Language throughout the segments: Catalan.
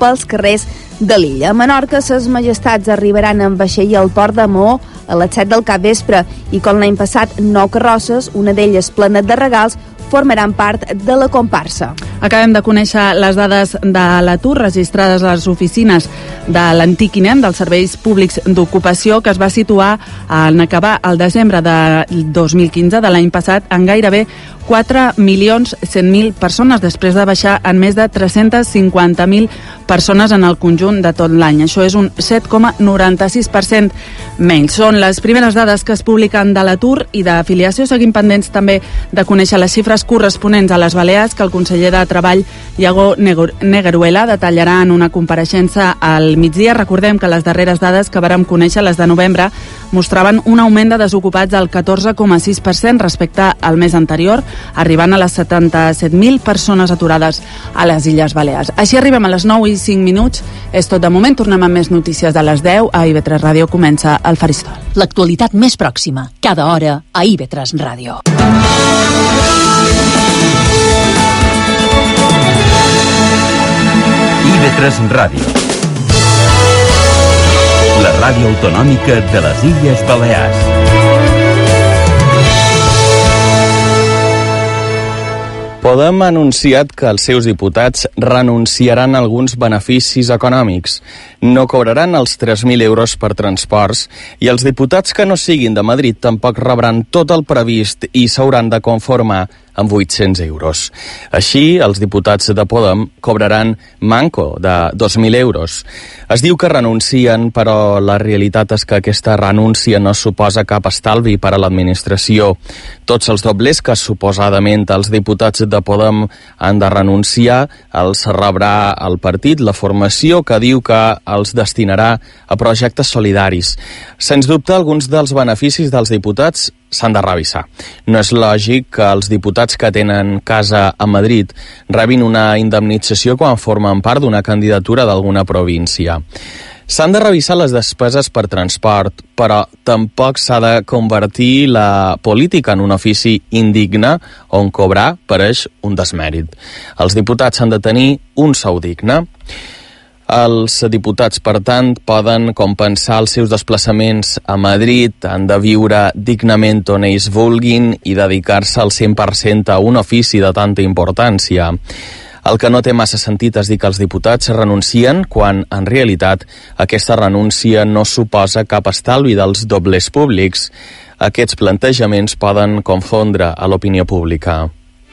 pels carrers de l'illa. A Menorca, ses majestats arribaran en vaixell al port de Maó a les 7 del capvespre i com l'any passat 9 carrosses, una d'elles plena de regals, formaran part de la comparsa. Acabem de conèixer les dades de l'atur registrades a les oficines de l'antic INEM, dels Serveis Públics d'Ocupació, que es va situar en acabar el desembre de 2015, de l'any passat, en gairebé 4.100.000 persones, després de baixar en més de 350.000 persones en el conjunt de tot l'any. Això és un 7,96% menys. Són les primeres dades que es publiquen de l'atur i d'afiliació. Seguim pendents també de conèixer les xifres corresponents a les Balears, que el conseller de Treball, Iago Negueruela, detallarà en una compareixença al migdia. Recordem que les darreres dades que vàrem conèixer, les de novembre, mostraven un augment de desocupats del 14,6% respecte al mes anterior, arribant a les 77.000 persones aturades a les Illes Balears. Així arribem a les 9:05. És tot de moment. Tornem amb més notícies a les 10. A IB3 Ràdio comença el Faristol. L'actualitat més pròxima, cada hora a IB3 Ràdio. IB3 Ràdio, la ràdio autonòmica de les Illes Balears. Podem ha anunciat que els seus diputats renunciaran a alguns beneficis econòmics. No cobraran els 3.000 euros per transports i els diputats que no siguin de Madrid tampoc rebran tot el previst i s'hauran de conformar amb 800 euros. Així, els diputats de Podem cobraran manco de 2.000 euros. Es diu que renuncien, però la realitat és que aquesta renúncia no suposa cap estalvi per a l'administració. Tots els doblers que suposadament els diputats de Podem han de renunciar els rebrà el partit, la formació que diu que els destinarà a projectes solidaris. Sens dubte, alguns dels beneficis dels diputats s'han de revisar. No és lògic que els diputats que tenen casa a Madrid rebin una indemnització quan formen part d'una candidatura d'alguna província. S'han de revisar les despeses per transport, però tampoc s'ha de convertir la política en un ofici indigne on cobrar pareix un desmèrit. Els diputats han de tenir un sou digne. Els diputats, per tant, poden compensar els seus desplaçaments a Madrid, han de viure dignament on ells vulguin i dedicar-se al 100% a un ofici de tanta importància. El que no té massa sentit és dir que els diputats renuncien quan, en realitat, aquesta renúncia no suposa cap estalvi dels doblers públics. Aquests plantejaments poden confondre a l'opinió pública.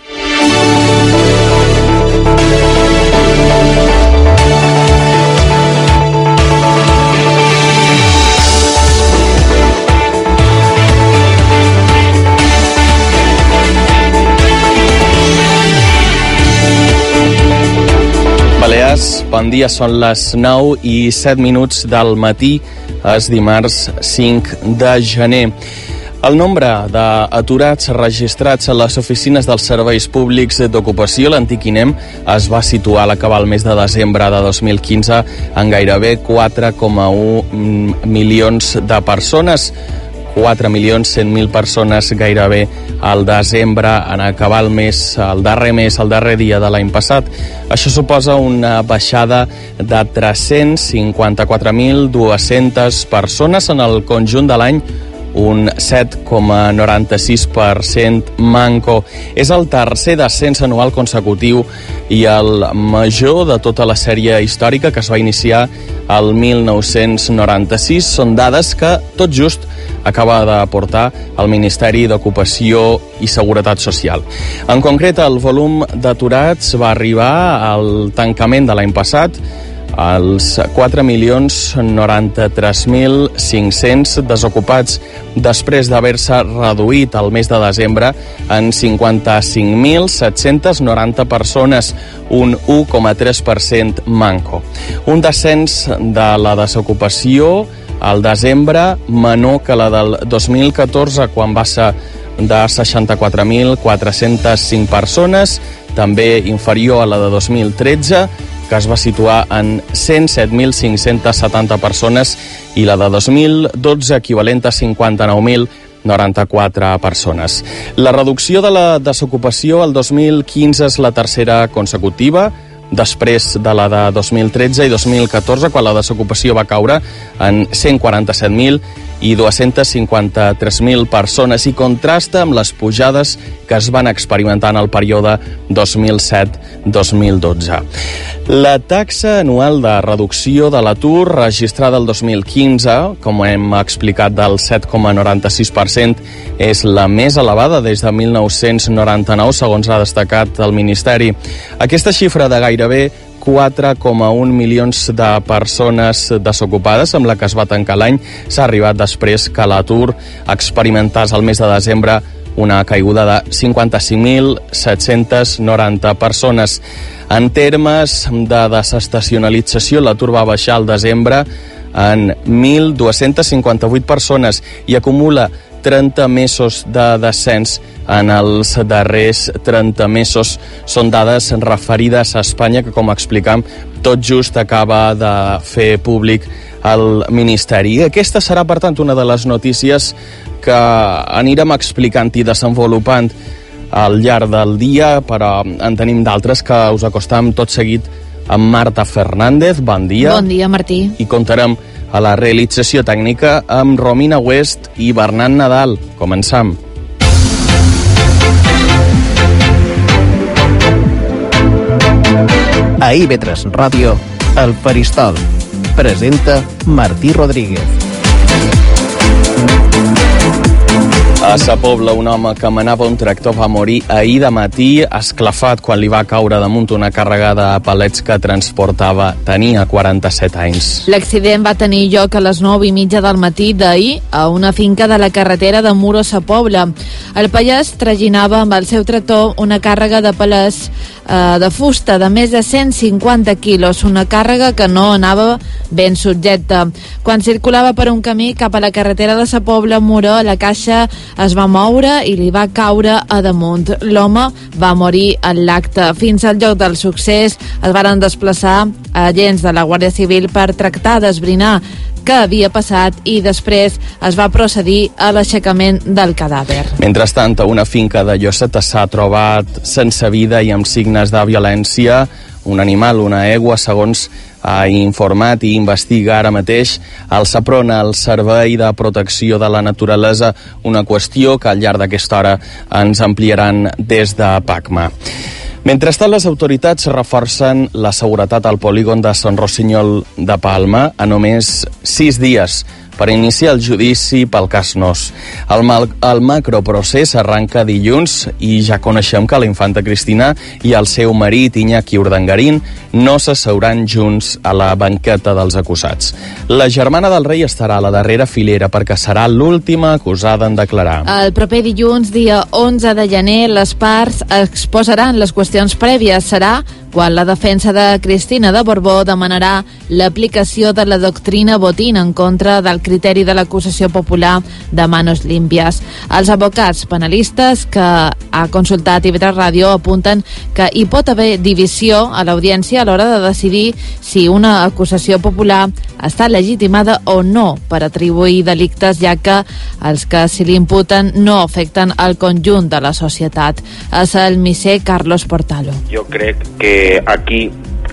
Balears, bon dia, són les 9:07 del matí, és dimarts 5 de gener. El nombre d'aturats registrats a les oficines dels serveis públics d'ocupació, l'antic INEM, es va situar a l'acabar el mes de desembre de 2015 en gairebé 4,1 milions de persones. 4.100.000 persones gairebé al desembre, en acabar el mes, el darrer dia de l'any passat. Això suposa una baixada de 354.200 persones en el conjunt de l'any, un 7,96% manco. És el tercer descens anual consecutiu i el major de tota la sèrie històrica que es va iniciar el 1996. Són dades que tot just acaba d'aportar el Ministeri d'Ocupació i Seguretat Social. En concret, el volum d'aturats va arribar al tancament de l'any passat als 4.093.500 desocupats, després d'haver-se reduït el mes de desembre en 55.790 persones, un 1,3% manco. Un descens de la desocupació al desembre menor que la del 2014, quan va ser de 64.405 persones, també inferior a la de 2013, que es va situar en 107.570 persones, i la de 2012 equivalent a 59.094 persones. La reducció de la desocupació el 2015 és la tercera consecutiva, després de la de 2013 i 2014, quan la desocupació va caure en 147.000 i 253.000 persones, i contrasta amb les pujades que es van experimentar en el període 2007-2012. La taxa anual de reducció de l'atur registrada el 2015, com hem explicat, del 7,96%, és la més elevada des de 1999, segons ha destacat el Ministeri. Aquesta xifra de gairebé 4,1 milions de persones desocupades, amb la que es va tancar l'any, s'ha arribat després que l'atur experimentés al mes de desembre una caiguda de 55.790 persones. En termes de desestacionalització, l'atur va baixar al desembre en 1.258 persones i acumula 30 mesos de descens en els darrers 30 mesos. Són dades referides a Espanya que, com explicam, tot just acaba de fer públic el Ministeri. Aquesta serà, per tant, una de les notícies que anirem explicant i desenvolupant al llarg del dia, però en tenim d'altres que us acostam tot seguit amb Marta Fernández. Bon dia. Bon dia, Martí. I comptarem a la realització tècnica amb Romina West i Bernat Nadal. Començam. A IB3 Ràdio, El Faristol. Presenta Martí Rodríguez. A Sa Pobla, un home que manava un tractor va morir ahir de matí esclafat quan li va caure damunt una càrrega de palets que transportava. Tenia 47 anys. L'accident va tenir lloc a les 9:30 del matí d'ahir a una finca de la carretera de Muro, Sa Pobla. El pallès traginava amb el seu tractor una càrrega de palets de fusta de més de 150 quilos, una càrrega que no anava ben subjecta. Quan circulava per un camí cap a la carretera de Sa Pobla, Muro, la caixa es va moure i li va caure a damunt. L'home va morir en l'acte. Fins al lloc del succés es varen desplaçar agents de la Guàrdia Civil per tractar d'esbrinar què havia passat i després es va procedir a l'aixecament del cadàver. Mentrestant, a una finca de Lloseta s'ha trobat sense vida i amb signes de violència un animal, una egua, segons ha informat i investiga ara mateix el SAPRON, el Servei de Protecció de la Naturalesa, una qüestió que al llarg d'aquesta hora ens ampliaran des de PACMA. Mentrestant, les autoritats reforcen la seguretat al polígon de Sant Rossinyol de Palma a només 6 dies per iniciar el judici pel cas Nos. El macroprocés arranca dilluns i ja coneixem que la infanta Cristina i el seu marit Iñaki Urdangarín no s'asseuran junts a la banqueta dels acusats. La germana del rei estarà a la darrera filera perquè serà l'última acusada en declarar. El proper dilluns, dia 11 de gener, les parts exposaran les qüestions prèvies. Serà quan la defensa de Cristina de Borbó demanarà l'aplicació de la doctrina Botín en contra del criteri de l'acusació popular de manos limpias. Els advocats penalistes que ha consultat IB3 Ràdio apunten que hi pot haver divisió a l'audiència a l'hora de decidir si una acusació popular està legitimada o no per atribuir delictes, ja que els que s'hi l'imputen no afecten el conjunt de la societat. És el misser Carlos Portalo. Jo crec que aquí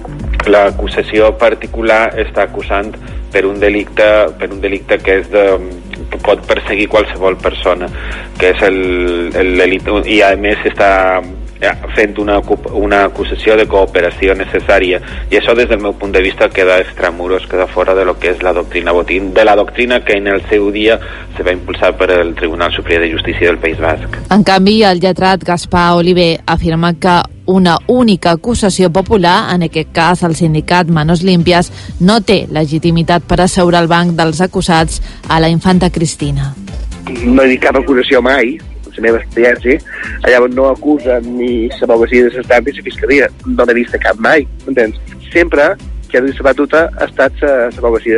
l'acusació particular està acusant per un delicte que és que pot perseguir qualsevol persona, que és el delicte, i a més està fent una acusació de cooperació necessària, i això des del meu punt de vista queda extramuros, queda fora de lo que és la doctrina Botín, de la doctrina que en el seu dia se va impulsar per el Tribunal Superior de Justícia del País Basc. En canvi, el lletrat Gaspar Oliver afirma que una única acusació popular, en aquest cas el sindicat Manos Limpias, no té legitimitat per asseure al banc dels acusats a la infanta Cristina. No he dit cap acusació mai, la meva experiència, allà on no acusen ni l'advocacia de l'Estat ni la Fiscalia. No n'he vist cap mai, m'entens? Sempre que ha de ser batuta ha estat l'advocacia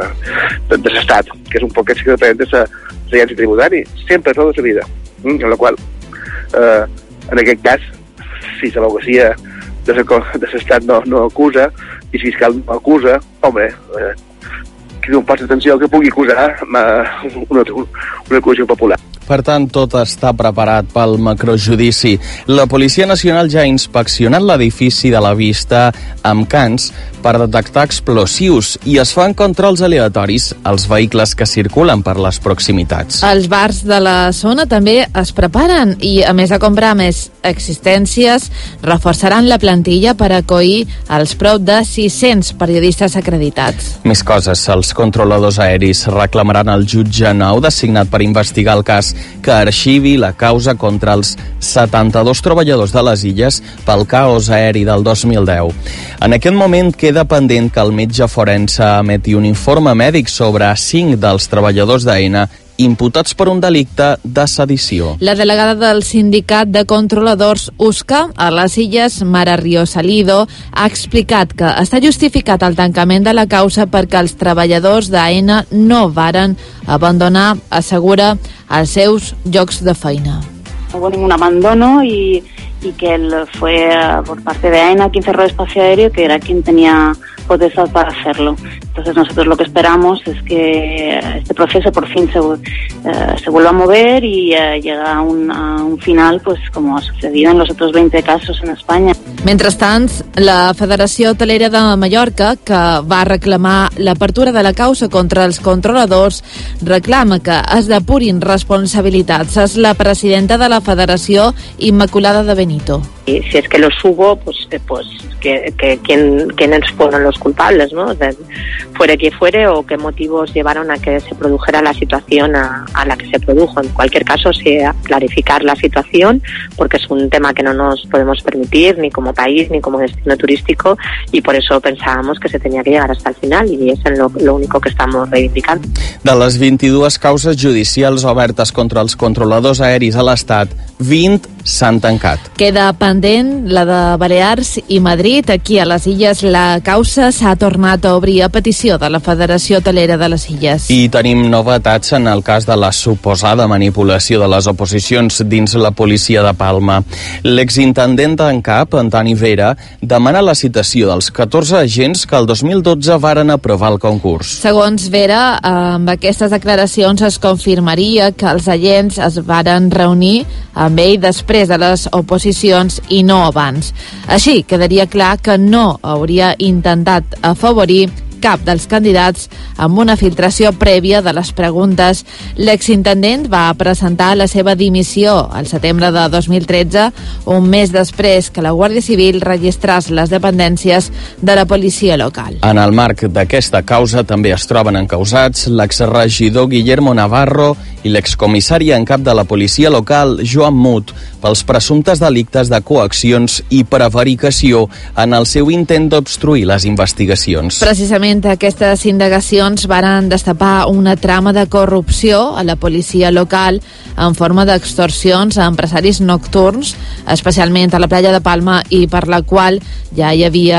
de l'Estat, que és un poc que depèn de l'agència tributària, sempre, tota la vida. En la qual, en aquest cas, si l'advocacia de l'Estat no acusa i el fiscal no acusa, home, que un pas d'atenció que pugui acusar una acusació popular. per tant, tot està preparat pel macrojudici. La Policia Nacional ja ha inspeccionat l'edifici de la Vista amb cans per detectar explosius i es fan controls aleatoris als vehicles que circulen per les proximitats. Els bars de la zona també es preparen i, a més de comprar més existències, reforçaran la plantilla per acollir els prop de 600 periodistes acreditats. Més coses. Els controladors aeris reclamaran al jutge nou designat per investigar el cas que arxivi la causa contra els 72 treballadors de les Illes pel caos aeri del 2010. En aquest moment queda pendent que el metge forense emeti un informe mèdic sobre 5 dels treballadors d'AENA imputats per un delicte de sedició. La delegada del sindicat de controladors USCA a les Illes, Mara Río Salido, ha explicat que està justificat el tancament de la causa perquè els treballadors d'AENA no varen abandonar, assegura, els seus llocs de feina. Hubo ningún abandono y que fue por parte de AENA quien cerró el espacio aéreo, que era quien tenía potestad para hacerlo. Entonces nosotros lo que esperamos es que este proceso por fin se vuelva a mover y llegue a un final, pues como ha sucedido en los otros 20 casos en España. Mentrestant, la Federació Hotelera de Mallorca, que va reclamar l'apertura de la causa contra els controladors, reclama que es depurin responsabilitats. És la presidenta de la Federació, Immaculada de Benito. Y si es que los hubo, pues quiénes fueron los culpables, ¿no? Fuere quien fuere, o qué motivos llevaron a que se produjera la situación a la que se produjo. En cualquier caso, sí, clarificar la situación, porque es un tema que no nos podemos permitir, ni como país, ni como destino turístico, y por eso pensábamos que se tenía que llegar hasta el final, y es lo único que estamos reivindicando. De les 22 causes judicials obertes contra els controladors aeris a l'Estat, 20 s'han tancat. Queda pendent la de Balears i Madrid. Aquí a les Illes la causa s'ha tornat a obrir a petició de la Federació Hotelera de les Illes. I tenim novetats en el cas de la suposada manipulació de les oposicions dins la policia de Palma. L'exintendent en cap, Antoni Vera, demana la citació dels 14 agents que el 2012 varen aprovar el concurs. Segons Vera, amb aquestes declaracions es confirmaria que els agents es varen reunir amb ell després de les oposicions i no abans. Així quedaria clar que no hauria intentat afavorir cap dels candidats amb una filtració prèvia de les preguntes. L'exintendent va presentar la seva dimissió al setembre de 2013, un mes després que la Guàrdia Civil registrés les dependències de la policia local. En el marc d'aquesta causa també es troben encausats l'exregidor Guillermo Navarro i l'excomissari en cap de la policia local, Joan Mut, pels presumptes delictes de coaccions i prevaricació en el seu intent d'obstruir les investigacions. Precisament aquestes indagacions varen destapar una trama de corrupció a la policia local en forma d'extorsions a empresaris nocturns, especialment a la platja de Palma, i per la qual ja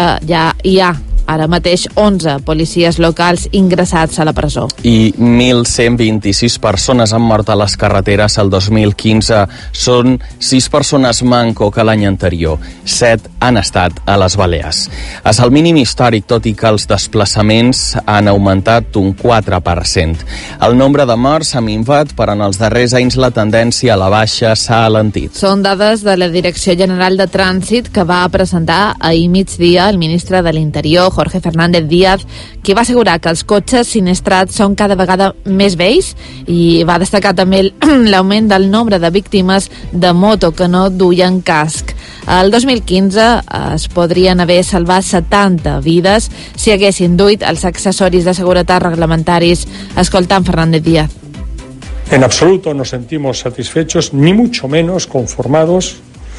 hi ha ara mateix 11 policies locals ingressats a la presó. I 1.126 persones han mort a les carreteres el 2015. Són 6 persones manco que l'any anterior. 7 han estat a les Balears. És el mínim històric, tot i que els desplaçaments han augmentat un 4%. El nombre de morts s'ha minvat, però en els darrers anys la tendència a la baixa s'ha alentit. Són dades de la Direcció General de Trànsit que va presentar ahir migdia el ministre de l'Interior, Jorge Fernández Díaz, qui va assegurar que els cotxes sinistrats són cada vegada més vells i va destacar també l'augment del nombre de víctimes de moto que no duien casc. El 2015 es podrien haver salvat 70 vides si haguessin duit els accessoris de seguretat reglamentaris. Escoltant Fernández Díaz. En absoluto nos sentimos satisfechos, ni mucho menos conformados,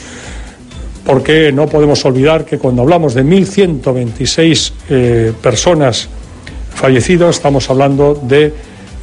porque no podemos olvidar que cuando hablamos de 1.126 personas fallecidas, estamos hablando de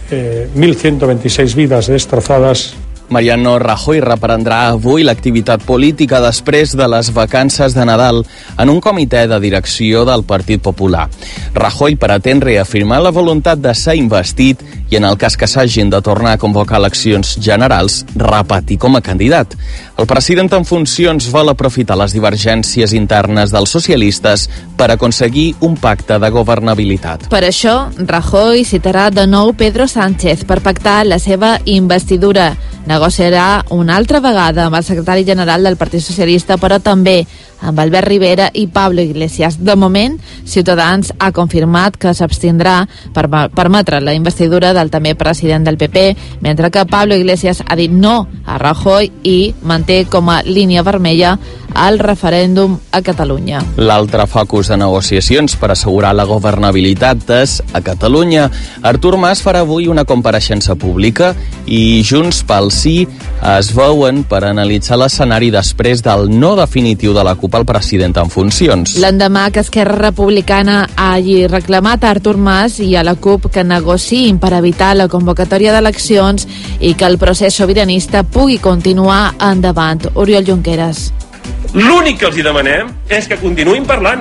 1.126 vidas destrozadas. Mariano Rajoy reprendrà avui l'activitat política després de les vacances de Nadal en un comitè de direcció del Partit Popular. Rajoy pretén reafirmar la voluntat de ser investit i, en el cas que s'hagin de tornar a convocar eleccions generals, repetir com a candidat. El president en funcions vol aprofitar les divergències internes dels socialistes per aconseguir un pacte de governabilitat. Per això, Rajoy citarà de nou Pedro Sánchez per pactar la seva investidura. negociarà una altra vegada amb el secretari general del Partit Socialista, però també amb Albert Rivera i Pablo Iglesias. De moment, Ciutadans ha confirmat que s'abstindrà per permetre la investidura del també president del PP, mentre que Pablo Iglesias ha dit no a Rajoy i manté com a línia vermella el referèndum a Catalunya. L'altre focus de negociacions per assegurar la governabilitat és a Catalunya. Artur Mas farà avui una compareixença pública i Junts pel Sí es veuen per analitzar l'escenari després del no definitiu de la CUP al president en funcions. L'endemà que Esquerra Republicana hagi reclamat a Artur Mas i a la CUP que negociïn per evitar la convocatòria d'eleccions i que el procés sobiranista pugui continuar endavant. Oriol Junqueras. L'únic que els hi demanem és que continuïn parlant.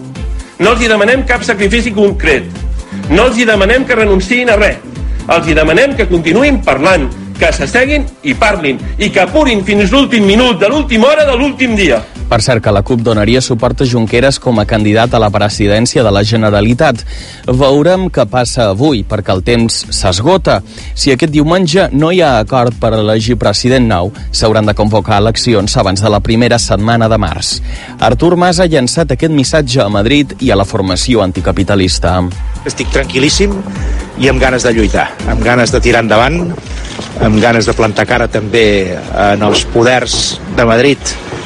No els hi demanem cap sacrifici concret. No els hi demanem que renunciïn a res. Els hi demanem que continuïn parlant, que s'asseguin i parlin, i que apurin fins l'últim minut de l'última hora de l'últim dia. Per cert, que la CUP donaria suport a Junqueras com a candidat a la presidència de la Generalitat. Veurem què passa avui, perquè el temps s'esgota. Si aquest diumenge no hi ha acord per elegir president nou, s'hauran de convocar eleccions abans de la primera setmana de març. Artur Mas ha llançat aquest missatge a Madrid i a la formació anticapitalista. Estic tranquil·líssim i amb ganes de lluitar, amb ganes de tirar endavant, amb ganes de plantar cara també en els poders de Madrid,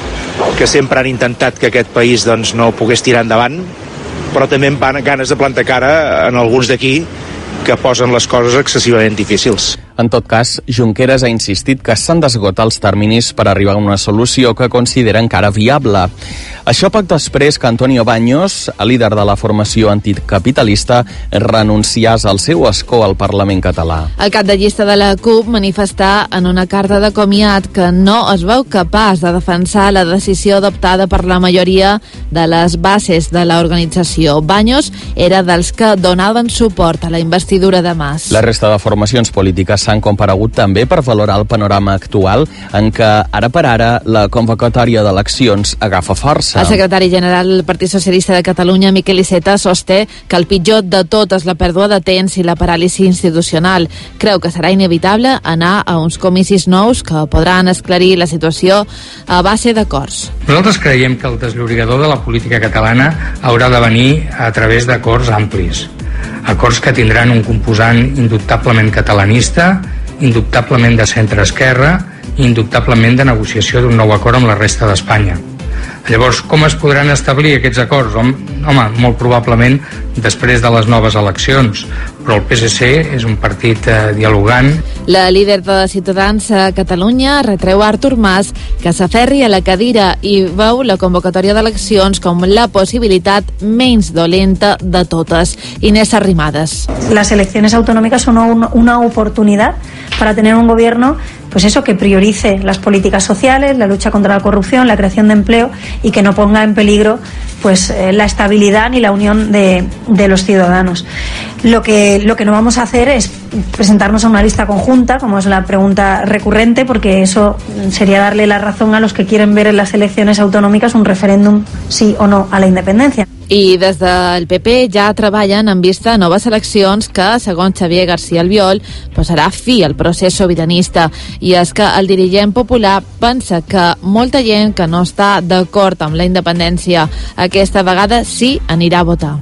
que sempre han intentat que aquest país doncs, no pogués tirar endavant, però també amb ganes de plantar cara en alguns d'aquí que posen les coses excessivament difícils. En tot cas, Junqueras ha insistit que s'han d'esgotar els terminis per arribar a una solució que considera encara viable. Això poc després que Antonio Baños, el líder de la formació anticapitalista, renunciés al seu escó al Parlament català. El cap de llista de la CUP manifestà en una carta de comiat que no es veu capaç de defensar la decisió adoptada per la majoria de les bases de l'organització. Baños era dels que donaven suport a la investidura de Mas. La resta de formacions polítiques s'han comparegut també per valorar el panorama actual en què, ara per ara, la convocatòria d'eleccions agafa força. El secretari general del Partit Socialista de Catalunya, Miquel Iceta, sosté que el pitjor de tot és la pèrdua de temps i la paràlisi institucional. Creu que serà inevitable anar a uns comicis nous que podran esclarir la situació a base d'acords. Nosaltres creiem que el desllorigador de la política catalana haurà de venir a través d'acords amplis. Acords que tindran un composant indubtablement catalanista, indubtablement de centre-esquerra i indubtablement de negociació d'un nou acord amb la resta d'Espanya. Llavors, com es podran establir aquests acords? Home, molt probablement després de les noves eleccions, però el PSC és un partit dialogant. La líder de Ciutadans a Catalunya retreu a Artur Mas que s'aferri a la cadira i veu la convocatòria d'eleccions com la possibilitat menys dolenta de totes. Inés Arrimadas. Las elecciones autonómicas son una oportunidad para tener un gobierno pues eso, que priorice las políticas sociales, la lucha contra la corrupción, la creación de empleo y que no ponga en peligro pues la estabilidad ni la unión de los ciudadanos. Lo que no vamos a hacer es presentarnos a una lista conjunta, como es la pregunta recurrente, porque eso sería darle la razón a los que quieren ver en las elecciones autonómicas un referéndum sí o no a la independencia. I des del PP ja treballen en vista a noves eleccions que, segons Xavier García Albiol, posarà fi al procés sobiranista. I és que el dirigent popular pensa que molta gent que no està d'acord amb la independència aquesta vegada sí anirà a votar.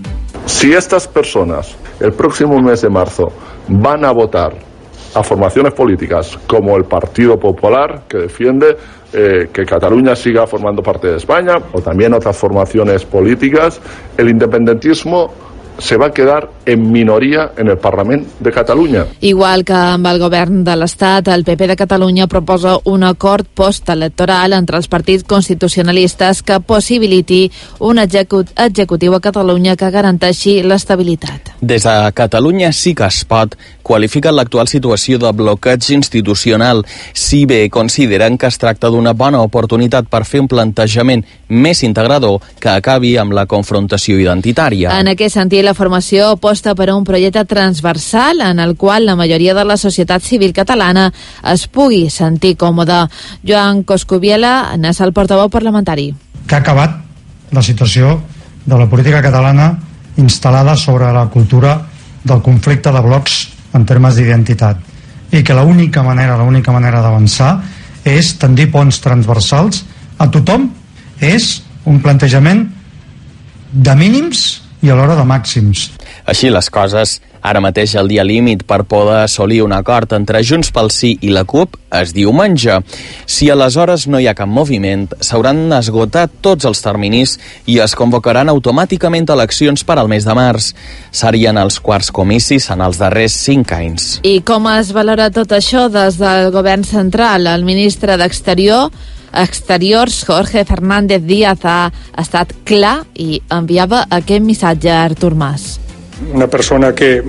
Si estas personas el próximo mes de marzo van a votar a formaciones políticas como el Partido Popular, que defiende que Cataluña siga formando parte de España, o también otras formaciones políticas, el independentismo se va a quedar en minoría en el Parlament de Catalunya. Igual que amb el govern de l'Estat, el PP de Catalunya proposa un acord postelectoral entre els partits constitucionalistes que possibiliti un executiu a Catalunya que garanteixi l'estabilitat. Des de Catalunya sí que es pot qualificar l'actual situació de bloqueig institucional, si bé consideren que es tracta d'una bona oportunitat per fer un plantejament més integrador que acabi amb la confrontació identitària. En aquest sentit, la formació aposta per a un projecte transversal en el qual la majoria de la societat civil catalana es pugui sentir còmoda. Joan Coscubiela n'és el portaveu parlamentari. Que ha acabat la situació de la política catalana instal·lada sobre la cultura del conflicte de blocs en termes d'identitat. i que l'única manera d'avançar és tendir ponts transversals a tothom, és un plantejament de mínims i alhora de màxims. Així les coses, ara mateix el dia límit per poder assolir un acord entre Junts pel Sí i la CUP és diumenge. Si aleshores no hi ha cap moviment, s'hauran esgotat tots els terminis i es convocaran automàticament eleccions per al mes de març. Serien els quarts comicis en els darrers 5 anys. I com es valora tot això des del govern central? El ministre Exteriors, Jorge Fernández Díaz, ha estat clar i enviava aquest missatge a Artur Mas. Una persona que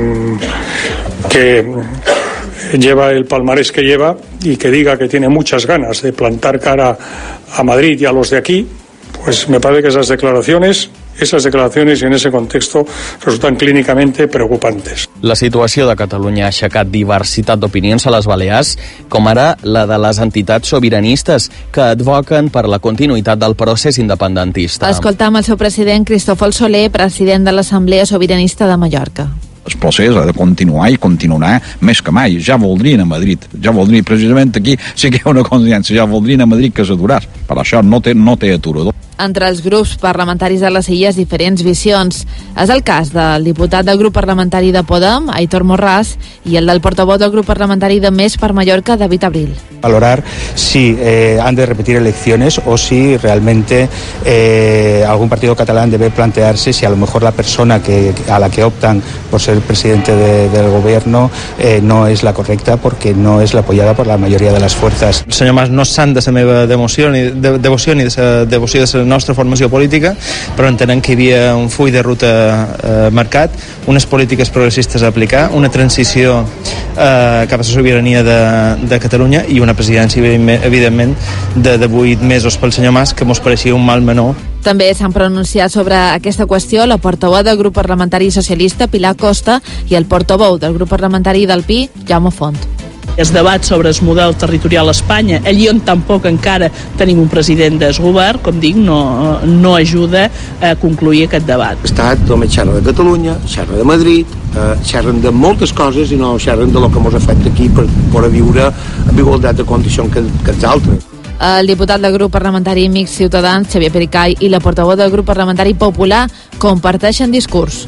lleva el palmarés que lleva y que diga que tiene muchas ganas de plantar cara a Madrid y a los de aquí, pues me parece que esas declaraciones y en ese contexto resultan clínicamente preocupantes. La situació de Catalunya ha aixecat diversitat d'opinions a les Balears, com ara la de les entitats sobiranistes que advoquen per la continuïtat del procés independentista. Escoltam el seu president, Cristòfol Soler, president de l'Assemblea Sobiranista de Mallorca. El procés ha de continuar i continuarà més que mai. Ja voldrien a Madrid. Ja voldrien, precisament aquí sí que hi ha una coincidència. Ja voldrien a Madrid que s'aturàs. Per això no té aturador. Entre els grups parlamentaris de les illes, diferents visions. És el cas del diputat del grup parlamentari de Podem, Aitor Morràs, i el del portavoz del grup parlamentari de Més per Mallorca, David Abril. Valorar si han de repetir elecciones o si realmente algún partido catalán debe plantearse si a lo mejor la persona a la que optan por ser el presidente del gobierno no es la correcta porque no es la apoyada por la mayoría de las fuerzas. El senyor Mas no sant de la meva devoció ni de la devoció de la nostra formació política, però entenem que hi havia un full de ruta marcat, unes polítiques progressistes a aplicar, una transició cap a la sobirania de Catalunya i una presidència, evidentment, de 8 mesos pel senyor Mas, que mos pareixia un mal menor. També s'han pronunciat sobre aquesta qüestió la portaveu del grup parlamentari socialista, Pilar Costa, i el portaveu del grup parlamentari del PI, Jaume Font. Es debat sobre el model territorial a Espanya, allí on tampoc encara tenim un president del govern, com dic, no ajuda a concluir aquest debat. L'Estat només xerra de Catalunya, xerra de Madrid, xerren de moltes coses i no xerren de lo que ens afecta aquí per viure en igualtat de condicions que els altres. El diputat del grup parlamentari Mixt Ciutadans, Xavier Pericay, i la portaveu del grup parlamentari Popular comparteixen discurs.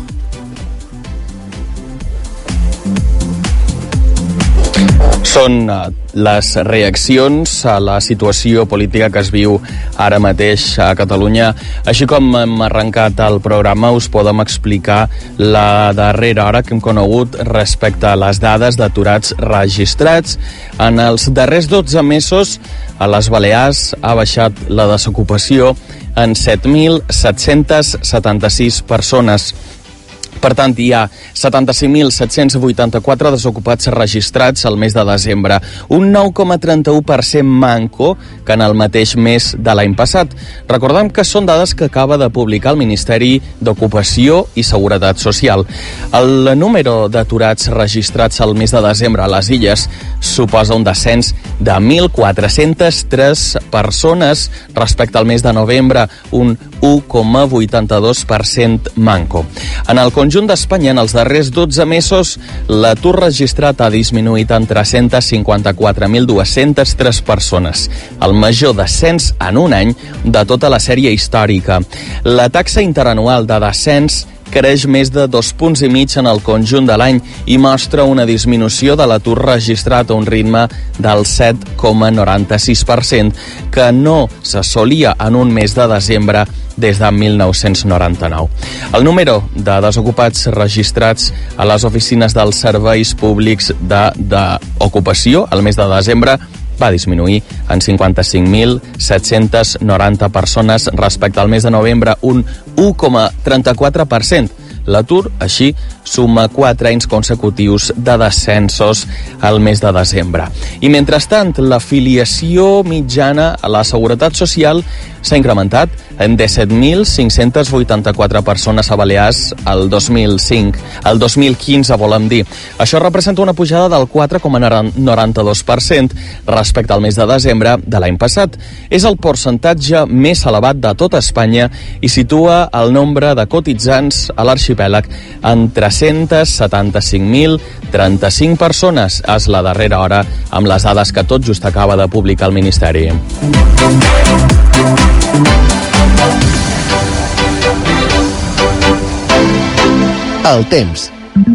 Són les reaccions a la situació política que es viu ara mateix a Catalunya. Així com hem arrencat el programa, us podem explicar la darrera hora que hem conegut respecte a les dades d'aturats registrats. En els darrers 12 mesos, a les Balears ha baixat la desocupació en 7.776 persones. Per tant, hi ha 75.784 desocupats registrats al mes de desembre, un 9,31% manco que en el mateix mes de l'any passat. Recordem que són dades que acaba de publicar el Ministeri d'Ocupació i Seguretat Social. El número d'aturats registrats al mes de desembre a les Illes suposa un descens de 1.403 persones respecte al mes de novembre, un 1,82% manco. En el conjunt d'Espanya, en els darrers 12 mesos, l'atur registrat ha disminuït en 354.203 persones, el major descens en un any de tota la sèrie històrica. La taxa interanual de descens creix més de 2,5 punts en el conjunt de l'any i mostra una disminució de l'atur registrat a un ritme del 7,96%, que no s'assolia en un mes de desembre des de 1999. El número de desocupats registrats a les oficines dels serveis públics d'ocupació al mes de desembre va disminuir en 55.790 persones respecte al mes de novembre, un 1,34%. L'atur, així, suma 4 anys consecutius de descensos al mes de desembre. I, mentrestant, l'afiliació mitjana a la Seguretat Social s'ha incrementat en 17.584 persones a Balears el 2015, volem dir. Això representa una pujada del 4,92% respecte al mes de desembre de l'any passat. És el percentatge més elevat de tota Espanya i situa el nombre de cotitzants a l'arxipièlag l'arxipèlag en 375.035 persones. És la darrera hora amb les dades que tot just acaba de publicar el Ministeri. El temps.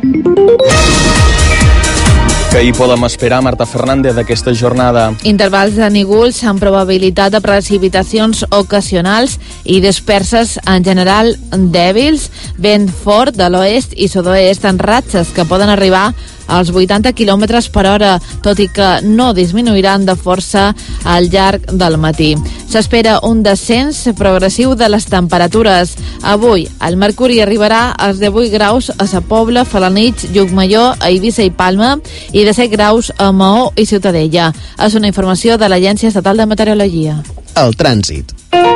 Què hi podem esperar, Marta Fernández, d'aquesta jornada? Intervals de nígols amb probabilitat de precipitacions ocasionals i disperses en general dèbils, vent fort de l'oest i sud-oest en ratxes que poden arribar als 80 km per hora, tot i que no disminuiran de força al llarg del matí. S'espera un descens progressiu de les temperatures. Avui, el mercuri arribarà als 18 graus a Sa Pobla, Felanitx, Llucmajor, a Eivissa i Palma, i de 7 graus a Maó i Ciutadella. És una informació de l'Agència Estatal de Meteorologia. El trànsit.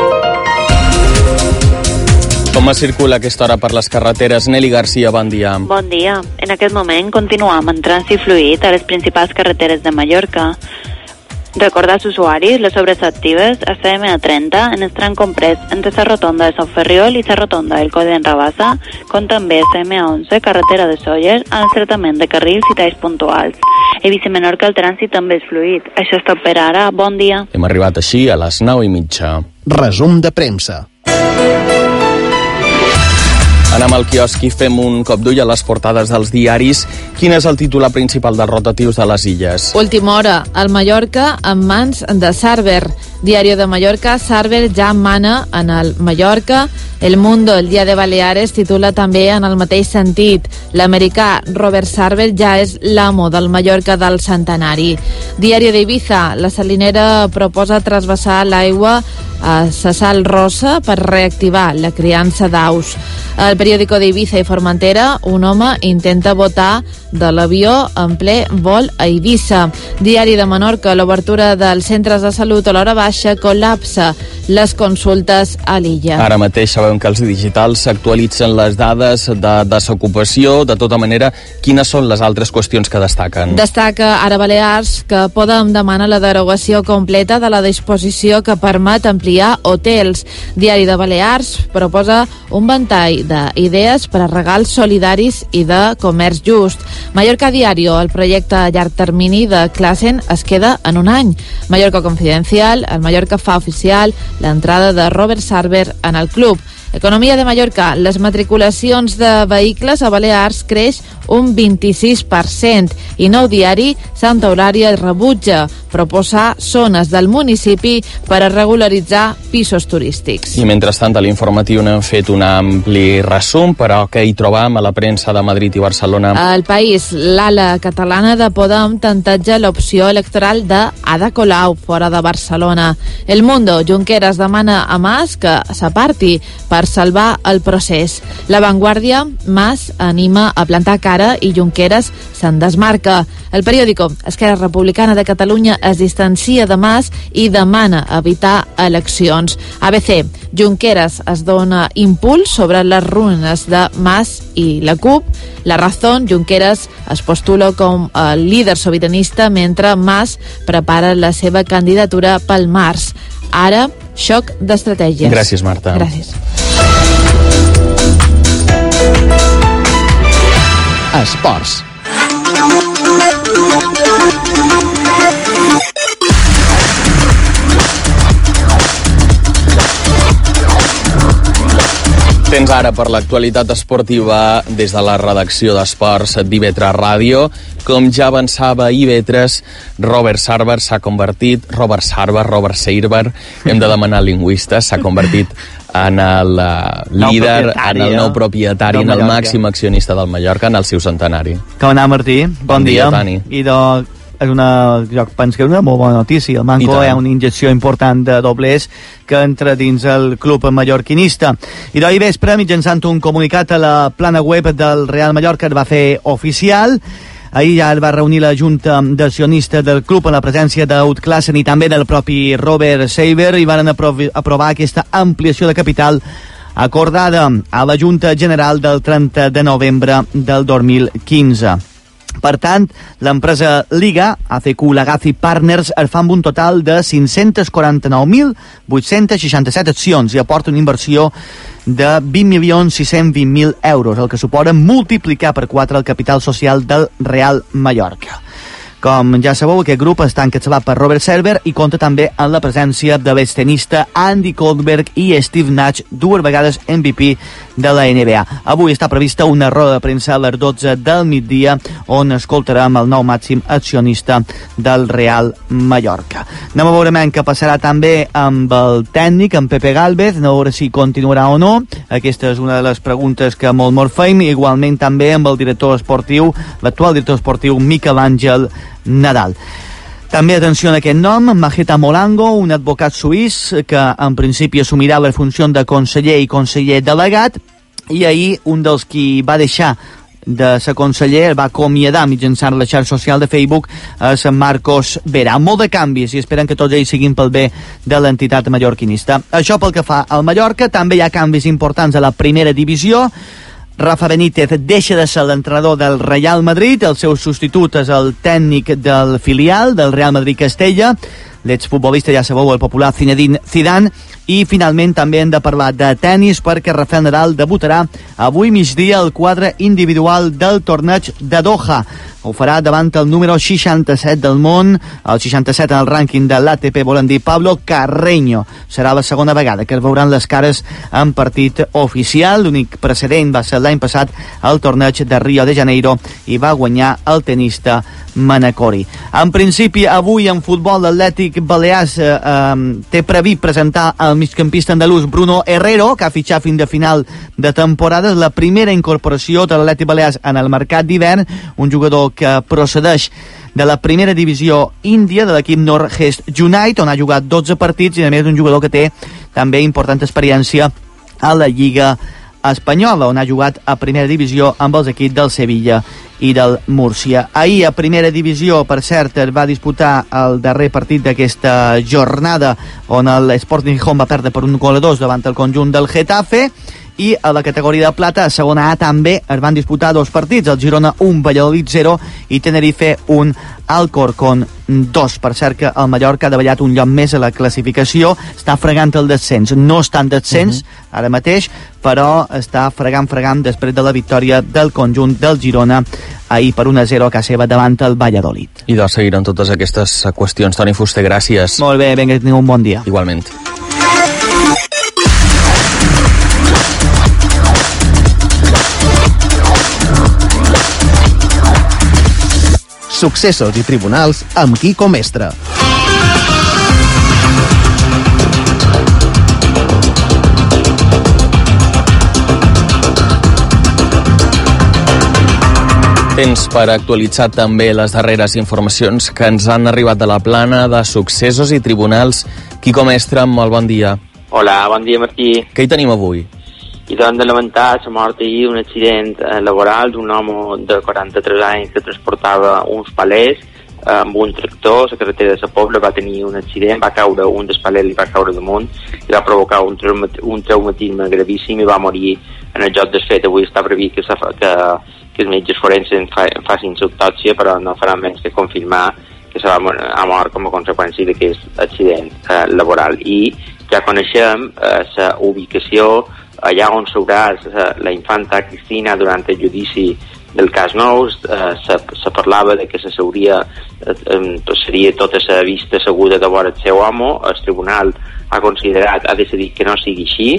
Com es circula a aquesta hora per les carreteres? Nelly Garcia, bon dia. Bon dia. En aquest moment continuem en trànsit fluid a les principals carreteres de Mallorca. Recordar als usuaris les obres actives a CM30 en el tram comprès entre la rotonda de Sant Ferriol i la rotonda del Coll d'en Rabassa, com també CM11, carretera de Sóller, en el tractament de carrils i talls puntuals. He vist menor que el trànsit també és fluid. Això és tot per ara. Bon dia. Hem arribat així a les 9:30. Resum de premsa. Anem al quiosc i fem un cop d'ull a les portades dels diaris. Quin és el titular principal dels rotatius de les Illes? Última hora, el Mallorca en mans de Sarver. Diario de Mallorca, Sarver ja mana en el Mallorca. El Mundo, el Dia de Baleares, titula també en el mateix sentit. L'americà Robert Sarver ja és l'amo del Mallorca del centenari. Diario d'Ibiza, la salinera proposa trasbassar l'aigua a sa sal rossa per reactivar la criança d'aus. El periòdico d'Ibiza i Formentera, un home intenta botar de l'avió en ple vol a Eivissa. Diari de Menorca, l'obertura dels centres de salut a l'hora baixa col·lapsa les consultes a l'illa. Ara mateix sabem que els digitals s'actualitzen les dades de desocupació. De tota manera, quines són les altres qüestions que destaquen? Destaca ara Balears que Podem demana la derogació completa de la disposició que permet ampliar hotels. Diari de Balears proposa un ventall d'idees per a regals solidaris i de comerç just. Mallorca Diario, el projecte a llarg termini de Classen es queda en un any. Mallorca Confidencial, el Mallorca fa oficial l'entrada de Robert Sarver en el club. Economia de Mallorca, les matriculacions de vehicles a Balears creix un 26% i Nou Diari, Santa Eulària rebutja proposar zones del municipi per a regularitzar pisos turístics. I mentrestant a l'informatiu n'hem fet un ampli resum, però què hi trobam a la premsa de Madrid i Barcelona? El País, l'ala catalana de Podem tanteja l'opció electoral d'Ada Colau fora de Barcelona. El Mundo, Junqueras demana a Mas que s'aparti per salvar el procés. La Vanguardia, Mas anima a plantar cara i Junqueras se'n desmarca. El periòdico, Esquerra Republicana de Catalunya es distancia de Mas i demana evitar eleccions. ABC, Junqueras es dona impuls sobre les ruïnes de Mas i la CUP. La Razón, Junqueras es postula com el líder sobiranista mentre Mas prepara la seva candidatura pel març. Ara, xoc d'estratègies. Gràcies, Marta. Gràcies. Esports. Tens ara per l'actualitat esportiva des de la redacció d'Esports d'IV3 Ràdio. Com ja avançava IV3, Robert Sarver, hem de demanar lingüistes, s'ha convertit en el líder, en el nou propietari, en el màxim accionista del Mallorca, en el seu centenari. Com anar, Martí? Bon dia. Tani. Jo penso que és una molt bona notícia. El Manco hi ha una injecció important de doblers que entra dins el club mallorquinista. I d'ahir vespre, mitjançant un comunicat a la plana web del Real Mallorca, es va fer oficial. Ahir ja es va reunir la junta d'accionistes del club en la presència d'Outklassen i també del propi Robert Sarver i van aprovar aquesta ampliació de capital acordada a la Junta General del 30 de novembre del 2015. Per tant, l'empresa Liga, ACQ Legacy Partners, es fa amb un total de 549.867 accions i aporta una inversió de 20.620.000 euros, el que suposa multiplicar per 4 el capital social del Real Mallorca. Com ja sabeu, aquest grup està encapçalat per Robert Server i compta també amb la presència de l'extenista Andy Goldberg i Steve Nash, 2 vegades MVP de la NBA. Avui està prevista una roda de premsa a les 12 del migdia on escoltarem el nou màxim accionista del Real Mallorca. Anem a veure què passarà també amb el tècnic, amb Pepe Gálvez, a veure si continuarà o no. Aquesta és una de les preguntes que molt feim. Igualment també amb el director esportiu, l'actual director esportiu Miquel Àngel Nadal. També atenció a aquest nom, Majeta Molango, un advocat suís que en principi assumirà la funció de conseller i conseller delegat, i ahir un dels qui va deixar de ser conseller va acomiadar mitjançant la xarxa social de Facebook és Marcos Vera. Molt de canvis i esperen que tots ells siguin pel bé de l'entitat mallorquinista. Això pel que fa al Mallorca. També hi ha canvis importants a la primera divisió. Rafa Benítez deixa de ser l'entrenador del Real Madrid, el seu substitut és el tècnic del filial del Real Madrid Castella, l'exfutbolista, ja sabeu, el popular Zinedine Zidane. I finalment també hem de parlar de tennis perquè Rafael Nadal debutarà avui migdia al quadre individual del torneig de Doha. Ho farà davant el número 67 del món, el 67 en el rànquing de l'ATP, volen dir Pablo Carreño. Serà la segona vegada que es veuran les cares en partit oficial. L'únic precedent va ser l'any passat al torneig de Rio de Janeiro i va guanyar el tenista Manacori. En principi, avui en futbol l'Atlètic Balears té previst presentar el migcampista andalús Bruno Herrero, que ha fitxat fins de final de temporada. És la primera incorporació de l'Atlètic Balears en el mercat d'hivern, un jugador que procedeix de la primera divisió índia de l'equip North-East United, on ha jugat 12 partits, i a més un jugador que té també important experiència a la Lliga Espanyola, on ha jugat a primera divisió amb els equips del Sevilla i del Múrcia. Ahir a primera divisió, per cert, es va disputar el darrer partit d'aquesta jornada, on l'Sporting Gijón va perdre per 1-2 davant el conjunt del Getafe. I a la categoria de plata, a segona A, també es van disputar 2 partits, el Girona 1, Valladolid 0 i Tenerife 1, Alcorcón 2. Per cert que el Mallorca ha davallat un lloc més a la classificació, està fregant el descens, no està en descens ara mateix, però està fregant després de la victòria del conjunt del Girona ahir per 1-0 a casa seva davant el Valladolid. I de seguir amb totes aquestes qüestions. Toni Fuster, gràcies. Molt bé, vinga, teniu un bon dia. Igualment. Successos i tribunals amb Quico Mestre. Temps per actualitzar també les darreres informacions que ens han arribat de la plana de successos i tribunals. Quico Mestre, molt bon dia. Hola, bon dia, Martí. Què hi tenim avui? I doncs de lamentar la mort ahir d'un accident laboral d'un home de 43 anys que transportava uns palets amb un tractor. La carretera de la Pobla va tenir un accident, va caure un dels palets, li va caure damunt i va provocar un traumatisme gravíssim i va morir en el lloc del fet. Avui està previst que els metges forenses facin l'autòpsia, però no faran més que confirmar que ha mort com a conseqüència d'aquest accident laboral. I ja coneixem la ubicació allà on s'haurà la infanta Cristina durant el judici del cas Nou. Se parlava de que seria tota la vista seguda de vora el seu home. El tribunal ha decidit que no sigui així.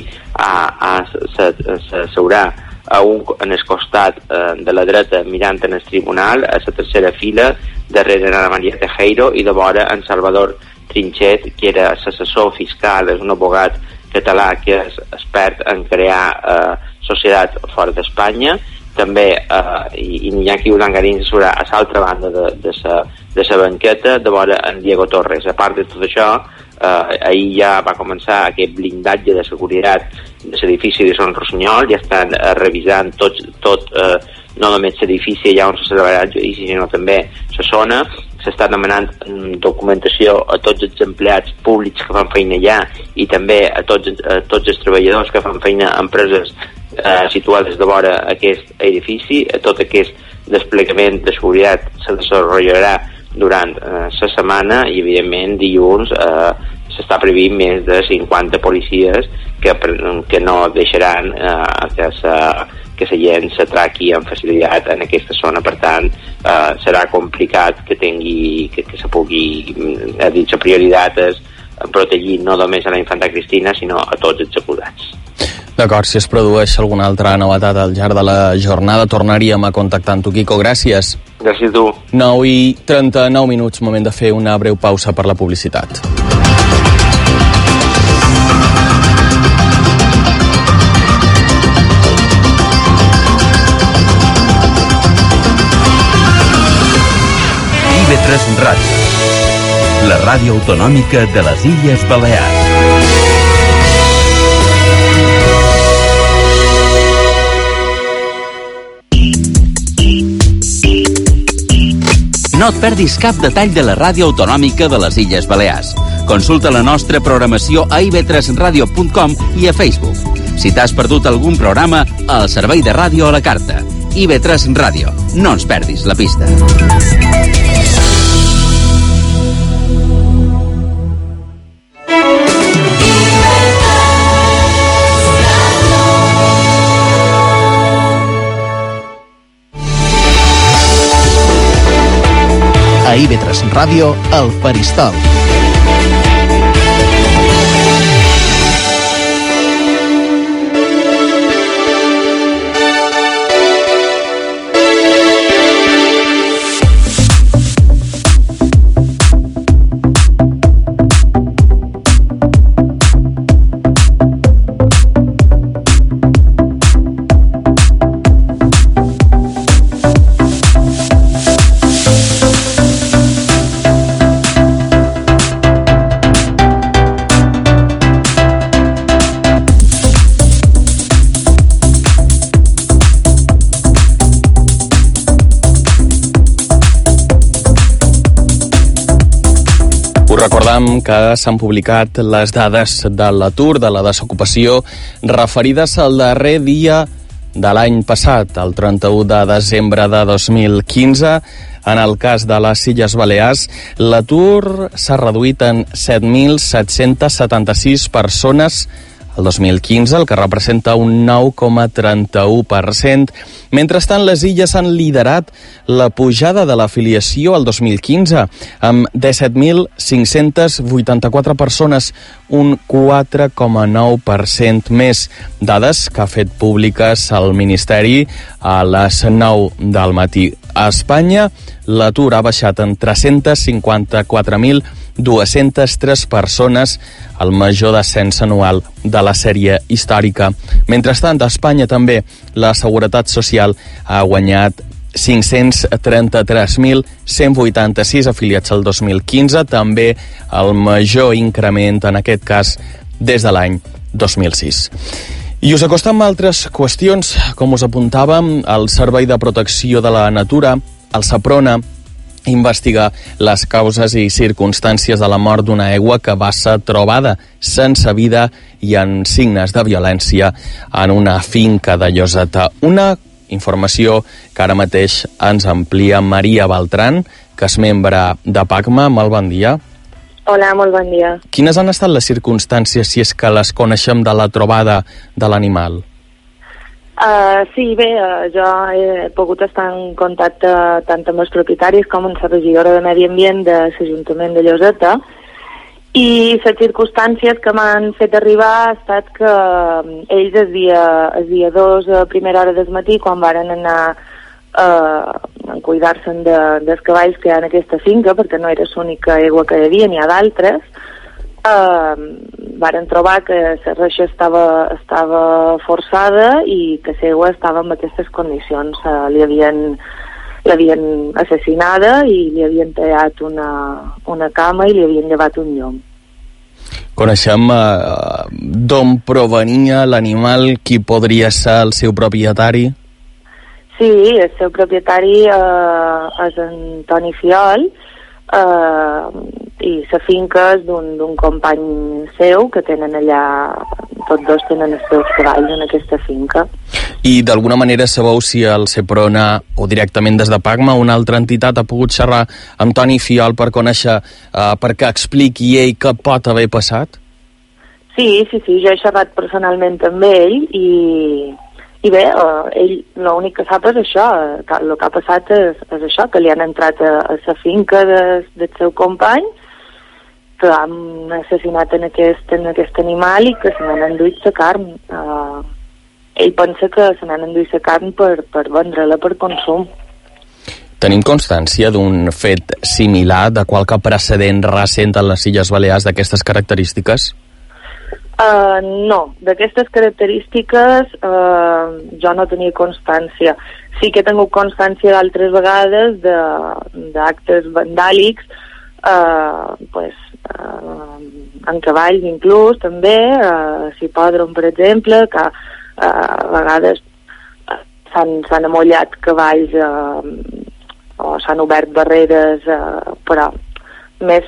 S'haurà en el costat de la dreta mirant en el tribunal, a la tercera fila, darrere Ana Maria Tejero, i de vora en Salvador Trinchet, que era l'assessor fiscal, és un abogat català que és expert en crear societat fora d'Espanya. També Iñaki Ulangarín serà a l'altra banda de la banqueta, de vora en Diego Torres. A part de tot això, ahir ja va començar aquest blindatge de seguretat de l'edifici de Son Rossinyol. Ja estan revisant tot no només l'edifici allà on se celebrarà el judici, sinó també la zona. S'està demanant documentació a tots els empleats públics que fan feina allà i també a tots els treballadors que fan feina a empreses situades de vora aquest edifici. Tot aquest desplegament de seguretat se desenvoluparà durant la setmana i, evidentment, dilluns s'està previst més de 50 policies que no deixaran que la gent s'atraqui amb facilitat en aquesta zona. Per tant, serà complicat que se pugui, ha dit, la prioritat és protegir no només a la infanta Cristina, sinó a tots els acusats. D'acord, si es produeix alguna altra novetat al llarg de la jornada, tornaríem a contactar amb tu, Quico. Gràcies. Gràcies a tu. 9:39, moment de fer una breu pausa per la publicitat. IB3 Ràdio, la ràdio autonòmica de les Illes Balears. No et perdis cap detall de la ràdio autonòmica de les Illes Balears. Consulta la nostra programació a ib3radio.com i a Facebook. Si t'has perdut algun programa, al servei de ràdio a la carta. IB3 Ràdio. No ens perdis la pista. A IB3 Ràdio, El Faristol. Recordam que s'han publicat les dades de l'atur, de la desocupació, referides al darrer dia de l'any passat, el 31 de desembre de 2015. En el cas de les Illes Balears, l'atur s'ha reduït en 7.776 persones el 2015, el que representa un 9,31%. Mentrestant, les illes han liderat la pujada de l'afiliació al 2015, amb 17.584 persones, un 4,9% més. Dades que ha fet públiques el Ministeri a les 9 del matí. A Espanya, l'atur ha baixat en 354.203 persones, el major descens anual de la sèrie històrica. Mentrestant, a Espanya també la Seguretat Social ha guanyat 533.186 afiliats al 2015, també el major increment, en aquest cas, des de l'any 2006. I us acostem a altres qüestions, com us apuntàvem, el Servei de Protecció de la Natura, el SAPRONA, investiga les causes i circumstàncies de la mort d'una egua que va ser trobada sense vida i en signes de violència en una finca de Lloseta. Una informació que ara mateix ens amplia Maria Beltrán, que és membre de PACMA. Molt bon dia. Hola, molt bon dia. Quines han estat les circumstàncies, si és que les coneixem, de la trobada de l'animal? Sí, bé, jo he pogut estar en contacte tant amb els propietaris com amb la regidora de Medi Ambient de l'Ajuntament de Lloseta, i les circumstàncies que m'han fet arribar ha estat que ells el dia 2 a primera hora del matí, quan varen anar a cuidar-se'n dels cavalls que hi ha en aquesta finca, perquè no era l'única aigua que hi havia, n'hi ha d'altres, varen trobar que la reixa estava forçada i que l'aigua estava en aquestes condicions. L'havien assassinada i li havien tallat una cama i li havien llevat un llom. Coneixem d'on provenia l'animal, qui podria ser el seu propietari? Sí, el seu propietari és en Toni Fiol. i la finca és d'un company seu que tenen allà, tots dos tenen els seus cavalls en aquesta finca. I d'alguna manera sabeu si el Seprona o directament des de Pagma una altra entitat ha pogut xerrar amb Toni Fiol per conèixer, perquè expliqui ell què pot haver passat? Sí, jo he xerrat personalment amb ell i bé, ell l'únic que sap és això, que el que ha passat és això, que li han entrat a la finca del seu company, que han assassinat en aquest animal i que se n'han enduit la carn. Ell pensa que se n'han enduit la carn per vendre-la per consum. Tenim constància d'un fet similar, de qualque precedent recent a les Illes Balears d'aquestes característiques? No, d'aquestes característiques jo no tenia constància. Sí que he tingut constància d'altres vegades d'actes vandàlics, en cavalls inclús també, a Hipòdrom per exemple, que a vegades s'han amollat cavalls o s'han obert barreres, però més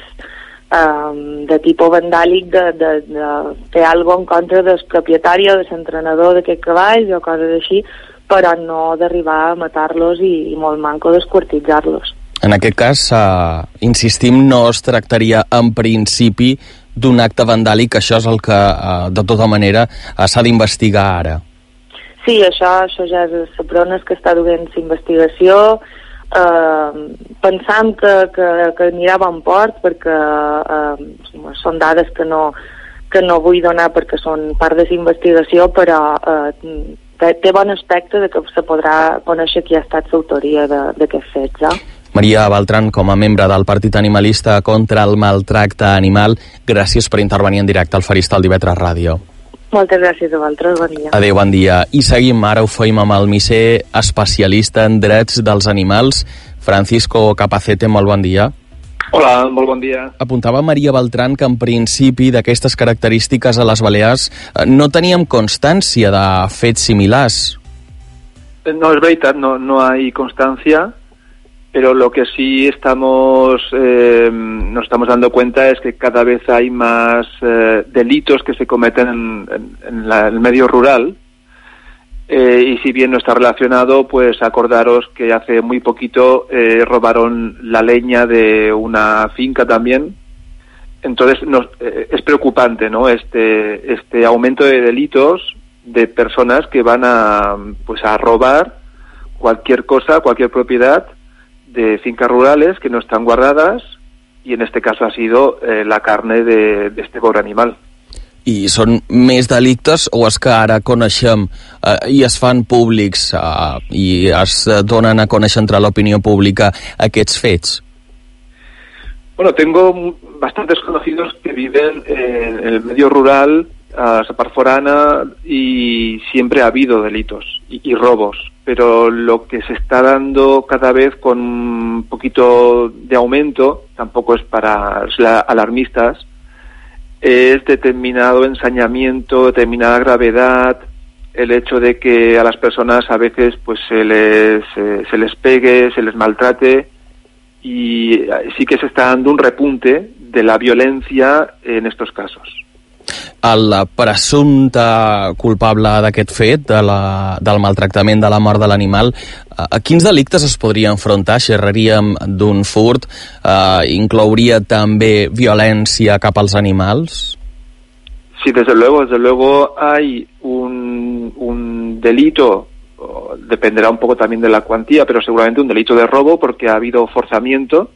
de tipus vandàlic, de fer alguna cosa en contra del propietari o de l'entrenador d'aquest cavall o coses així, però no d'arribar a matar-los i molt manco d'esquartitzar-los. En aquest cas, insistim, no es tractaria en principi d'un acte vandàlic, això és el que de tota manera s'ha d'investigar ara. Sí, això ja és el Seprona que està duent l'investigació. Pensam que anirà a bon port, perquè són dades que no vull donar perquè són part de la investigació, però té bon aspecte de que se podrà conèixer qui ha estat l'autoria d'aquests fets. Maria Beltrán, com a membre del Partit Animalista contra el Maltracte Animal, gràcies per intervenir en directe al Faristol d'IV3 Ràdio. Moltes gràcies a vosaltres, bon dia. Adéu, bon dia. I seguim, ara ho feim amb el misser especialista en drets dels animals, Francisco Capacete, molt bon dia. Hola, molt bon dia. Apuntava Maria Beltrán que en principi d'aquestes característiques a les Balears no teníem constància de fets similars. No, es veritat, no hay constancia, pero lo que sí nos estamos dando cuenta es que cada vez hay más delitos que se cometen en el medio rural, y si bien no está relacionado, pues acordaros que hace muy poquito robaron la leña de una finca también. Entonces es preocupante, ¿no? Este aumento de delitos de personas que van a robar cualquier cosa, cualquier propiedad de fincas rurales que no están guardadas, y en este caso ha sido la carne de este pobre animal. I són més delictes o és que ara coneixem i es fan públics i es donen a conèixer entre l'opinió pública aquests fets? Bueno, tengo bastantes conocidos que viven en el medio rural, a Sapar Forana, y siempre ha habido delitos y robos, pero lo que se está dando cada vez con un poquito de aumento, tampoco es para alarmistas, es determinado ensañamiento, determinada gravedad, el hecho de que a las personas a veces pues se les pegue, se les maltrate, y sí que se está dando un repunte de la violencia en estos casos. El presumpte culpable d'aquest fet, del maltractament, de la mort de l'animal, a quins delictes es podria enfrontar? Xerraríem d'un furt, inclouria també violència cap als animals? Sí, desde luego hay un delito, dependerá un poco también de la cuantía, pero seguramente un delito de robo porque ha habido forzamiento,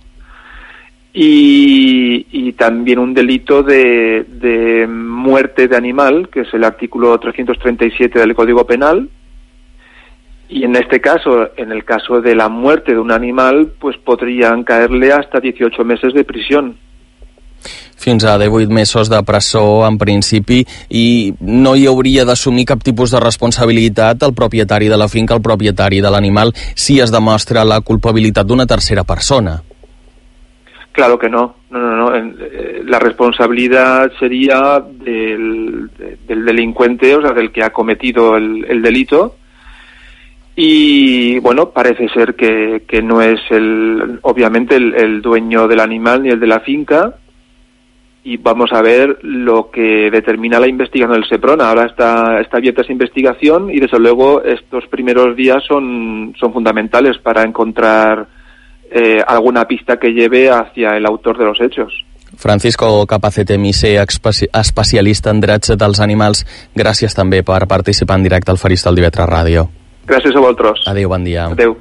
y también un delito de muerte de animal, que es el artículo 337 del Código Penal, y en este caso, en el caso de la muerte de un animal, pues podrían caerle hasta 18 meses de prisión. Fins a 18 mesos de presó, en principi, i no hi hauria d'assumir cap tipus de responsabilitat el propietari de la finca, el propietari de l'animal, si es demostra la culpabilitat d'una tercera persona. Claro que no. La responsabilidad sería del delincuente, o sea, del que ha cometido el delito, Y bueno, parece ser que no es obviamente el dueño del animal ni el de la finca, y vamos a ver lo que determina la investigación del Seprona. Ahora está abierta esa investigación y desde luego estos primeros días son fundamentales para encontrar alguna pista que lleve hacia el autor de los hechos. Francisco Capacete Misé, especialista en drets dels animals, gràcies també per participar en directe al Faristol d'IV3 Ràdio. Gràcies a vosaltres. Adéu, bon dia. Adéu.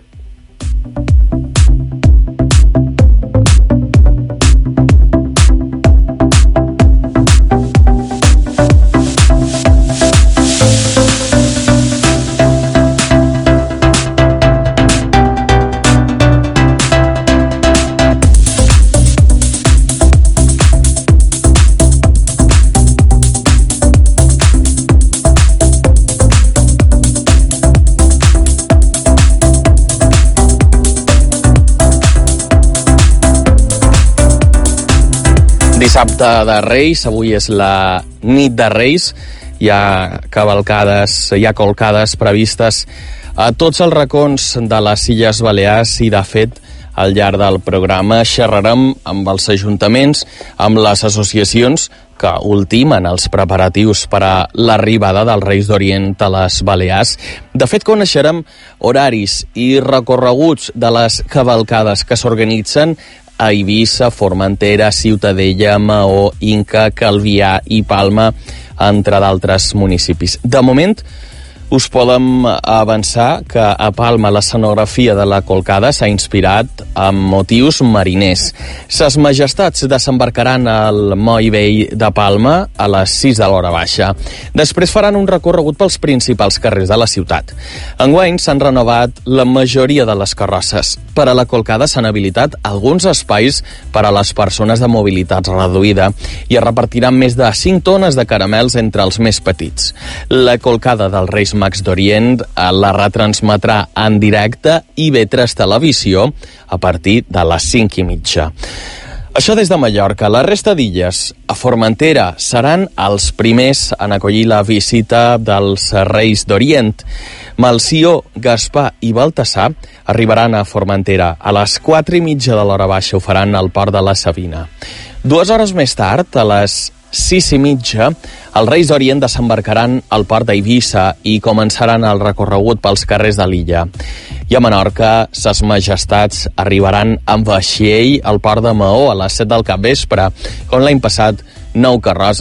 Dissabte de Reis, avui és la nit de Reis, hi ha cavalcades, hi ha colcades previstes a tots els racons de les Illes Balears i, de fet, al llarg del programa xerrarem amb els ajuntaments, amb les associacions que ultimen els preparatius per a l'arribada dels Reis d'Orient a les Balears. De fet, coneixerem horaris i recorreguts de les cavalcades que s'organitzen a Eivissa, Formentera, Ciutadella, Maó, Inca, Calvià i Palma, entre d'altres municipis. De moment, us podem avançar que a Palma l'escenografia de la colcada s'ha inspirat amb motius mariners. Ses majestats desembarcaran al moll vell de Palma a les 6 de l'hora baixa. Després faran un recorregut pels principals carrers de la ciutat. Enguany s'han renovat la majoria de les carrosses. Per a la colcada s'han habilitat alguns espais per a les persones de mobilitat reduïda i es repartiran més de 5 tones de caramels entre els més petits. La colcada dels Reis Mags d'Orient la retransmetrà en directe IV3 Televisió a partir de les 5:30. Això des de Mallorca. La resta d'illes, a Formentera, seran els primers en acollir la visita dels Reis d'Orient. Melcior, Gaspar i Baltasar arribaran a Formentera. A les 4:30 de l'hora baixa ho faran al port de la Sabina. 2 hores més tard, a les 6:30, els Reis d'Orient desembarcaran al port d'Eivissa i començaran el recorregut pels carrers de l'illa. I a Menorca, ses majestats arribaran amb vaixell al port de Maó a les 7 del capvespre, com l'any passat. 9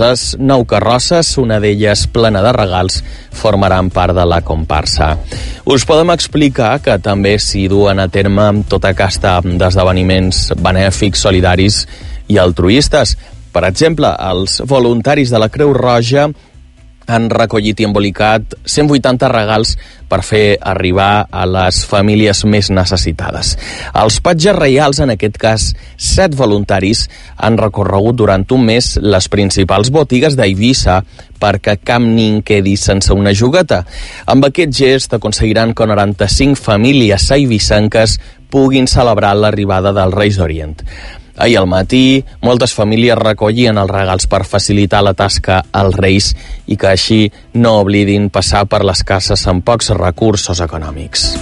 carrosses, una d'elles plena de regals, formaran part de la comparsa. Us podem explicar que també s'hi duen a terme tota aquesta d'esdeveniments benèfics, solidaris i altruistes. Per exemple, els voluntaris de la Creu Roja han recollit i embolicat 180 regals per fer arribar a les famílies més necessitades. Els patges reials, en aquest cas 7 voluntaris, han recorregut durant un mes les principals botigues d'Eivissa perquè cap nin quedi sense una jugueta. Amb aquest gest aconseguiran que 95 famílies eivissenques puguin celebrar l'arribada dels Reis d'Orient. Ahir al matí, moltes famílies recollien els regals per facilitar la tasca als Reis i que així no oblidin passar per les cases amb pocs recursos econòmics.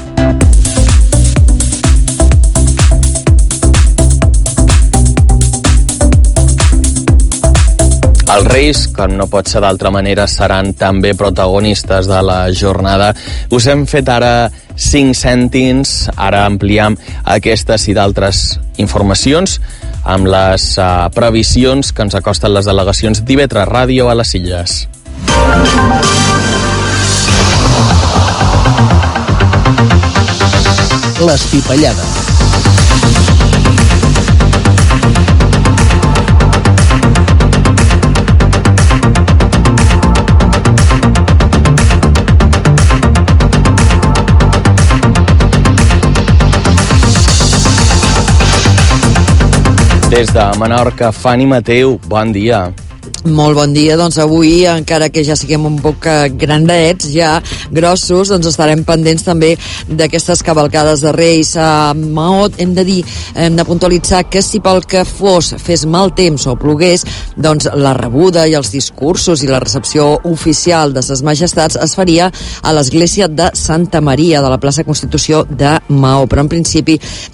Els Reis, com no pot ser d'altra manera, seran també protagonistes de la jornada. Us hem fet ara 5 cèntims, ara ampliem aquestes i d'altres informacions amb les previsions que ens acosten les delegacions d'IV3 Ràdio a les Illes. L'Espipallada. Des de Menorca, Fanny Mateu, bon dia. Molt bon dia. Doncs avui, encara que ja siguem un poc grandets, ja grossos, doncs estarem pendents també d'aquestes cavalcades de Reis a Maó. Hem de puntualitzar que si pel que fes mal temps o plogués, doncs la rebuda i els discursos i la recepció oficial de ses majestats es faria a l'església de Santa Maria de la plaça Constitució de Maó, però en principi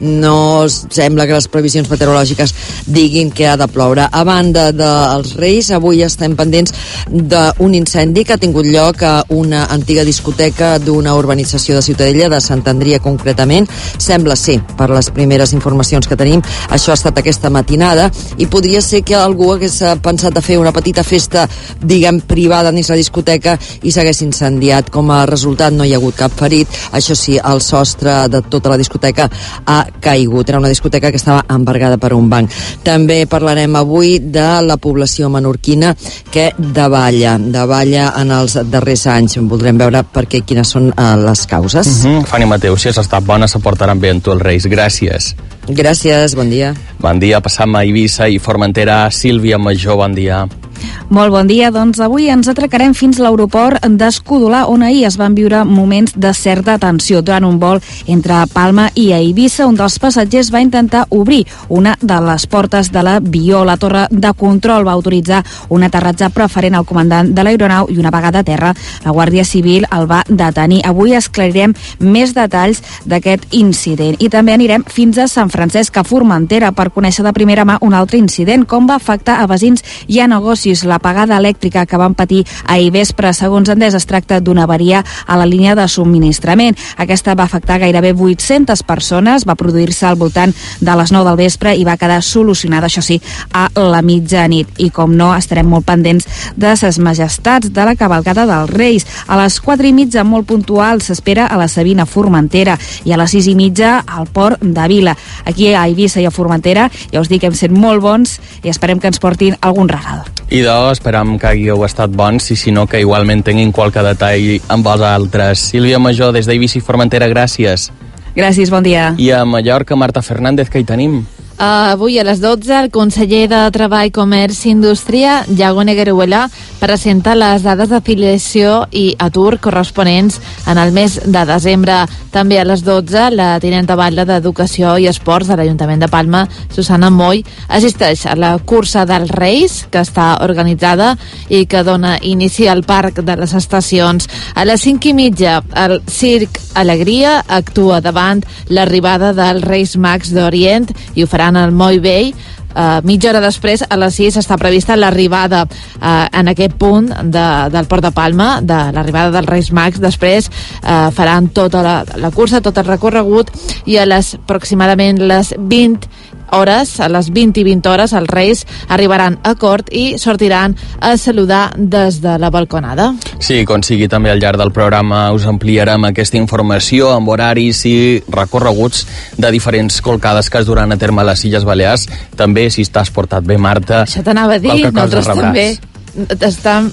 no sembla que les previsions meteorològiques diguin que ha de ploure. A banda dels Reis, avui estem pendents d'un incendi que ha tingut lloc a una antiga discoteca d'una urbanització de Ciutadella, de Sant Andria concretament. Sembla ser, per les primeres informacions que tenim, això ha estat aquesta matinada, i podria ser que algú hagués pensat de fer una petita festa, diguem, privada dins la discoteca i s'hagués incendiat. Com a resultat no hi ha hagut cap ferit. Això sí, el sostre de tota la discoteca ha caigut. Era una discoteca que estava embargada per un banc. També parlarem avui de la població menorquina que davalla en els darrers anys. Voldrem veure quines són les causes. Fanny Mateu, si has estat bona, se portaran bé amb tu els Reis. Gràcies. Gràcies, bon dia. Bon dia, passam a Eivissa i Formentera. Sílvia Major, bon dia. Molt bon dia, doncs avui ens atracarem fins a l'aeroport d'Escudolà, on ahir es van viure moments de certa tensió. Durant un vol entre Palma i Eivissa, un dels passatgers va intentar obrir una de les portes de l'avió. La torre de control va autoritzar un aterratge preferent al comandant de l'aeronau i una vegada a terra la Guàrdia Civil el va detenir. Avui esclarirem més detalls d'aquest incident i també anirem fins a Sant Francesc, a Formentera, per conèixer de primera mà un altre incident, com va afectar a veïns i a negocis l'apagada elèctrica que van patir ahir vespre. Segons Endesa, es tracta d'una avaria a la línia de subministrament. Aquesta va afectar gairebé 800 persones, va produir-se al voltant de les 9 del vespre i va quedar solucionada, això sí, a la mitjanit. I com no, estarem molt pendents de ses majestats de la cavalcada dels Reis. A les 4:30, molt puntual, s'espera a la Sabina Formentera i a les 6:30 al Port de Vila. Aquí a Eivissa i a Formentera, ja us dic que hem sent molt bons i esperem que ens portin algun regal. Idò, esperam que hagueu estat bons i si no, que igualment tinguin qualque detall amb vosaltres. Sílvia Major, des d'Eivissa i Formentera, gràcies. Gràcies, bon dia. I a Mallorca, Marta Fernández, que hi tenim? Avui a les 12 el conseller de Treball, Comerç i Indústria, Iago Negueruela, presenta les dades d'afiliació i atur corresponents en el mes de desembre. També a les 12 la tinenta batlle d'Educació i Esports de l'Ajuntament de Palma, Susana Moll, assisteix a la cursa dels Reis, que està organitzada i que dona inici al Parc de les Estacions. A les 5:30 el Circ Alegria actua davant l'arribada dels Reis Mags d'Orient i ho farà al Moll Vell. Mitja hora després, a les 6, està prevista l'arribada en aquest punt del Port de Palma, de l'arribada dels Reis Mags. Després faran tota la cursa, tot el recorregut, i a aproximadament les 20 hores, a les 20 i 20 hores, els Reis arribaran a Cort i sortiran a saludar des de la balconada. Sí, com sigui, també al llarg del programa us ampliarem aquesta informació amb horaris i recorreguts de diferents colcades que es duran a terme a les Illes Balears. També, si t'has portat bé, Marta, això t'anava a dir, nosaltres també estem,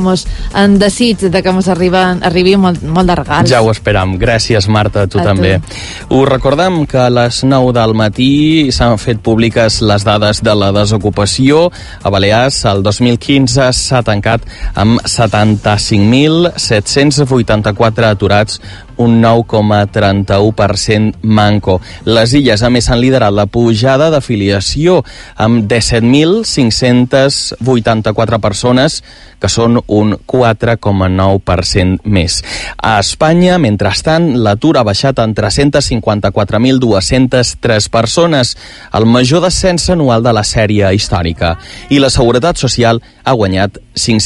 en desig de que ens arribi molt de regals. Ja ho esperam. Gràcies, Marta, tu també. Us recordem que a les 9 del matí s'han fet públiques les dades de la desocupació. A Balears, el 2015 s'ha tancat amb 75.784 aturats, un 9,31% manco. Les Illes, a més, han liderat la pujada d'afiliació amb 17.584 persones, que són un 4,9% més. A Espanya, mentrestant, l'atur ha baixat en 354.203 persones, el major descens anual de la sèrie històrica. I la Seguretat Social ha guanyat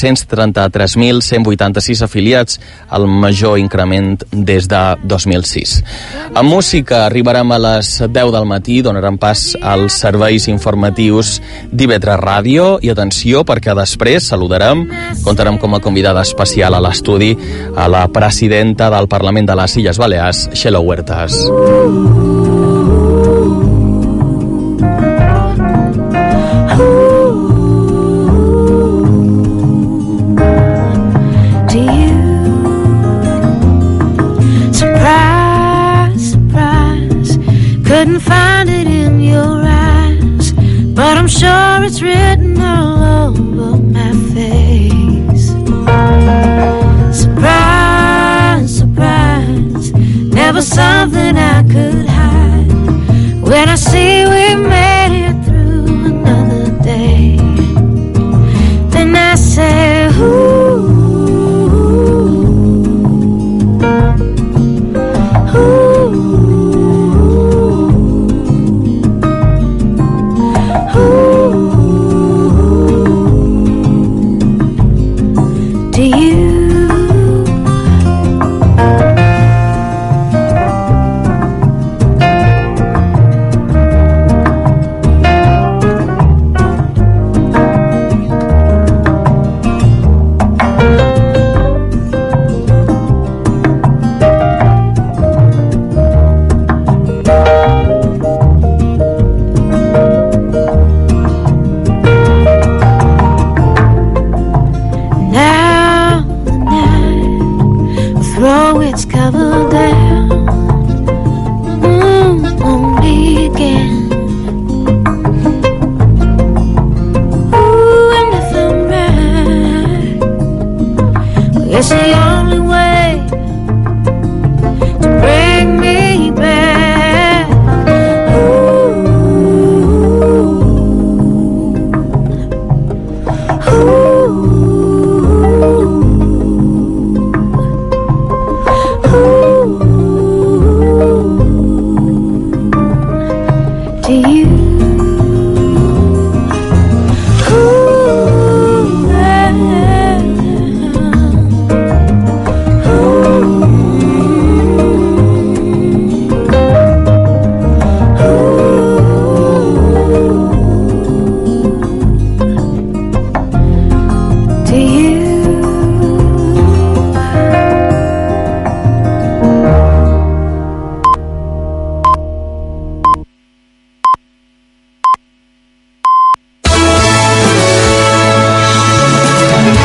533.186 afiliats, el major increment des de 2006. A música arribarem a les 10 del matí, donarem pas als serveis informatius d'IV3 Ràdio, i atenció, perquè després saludarem, comptarem com a convidada especial a l'estudi a la presidenta del Parlament de les Illes Balears, Xelo Huertas. Couldn't find it in your eyes, but I'm sure it's written all over my face. was something I could hide. When I see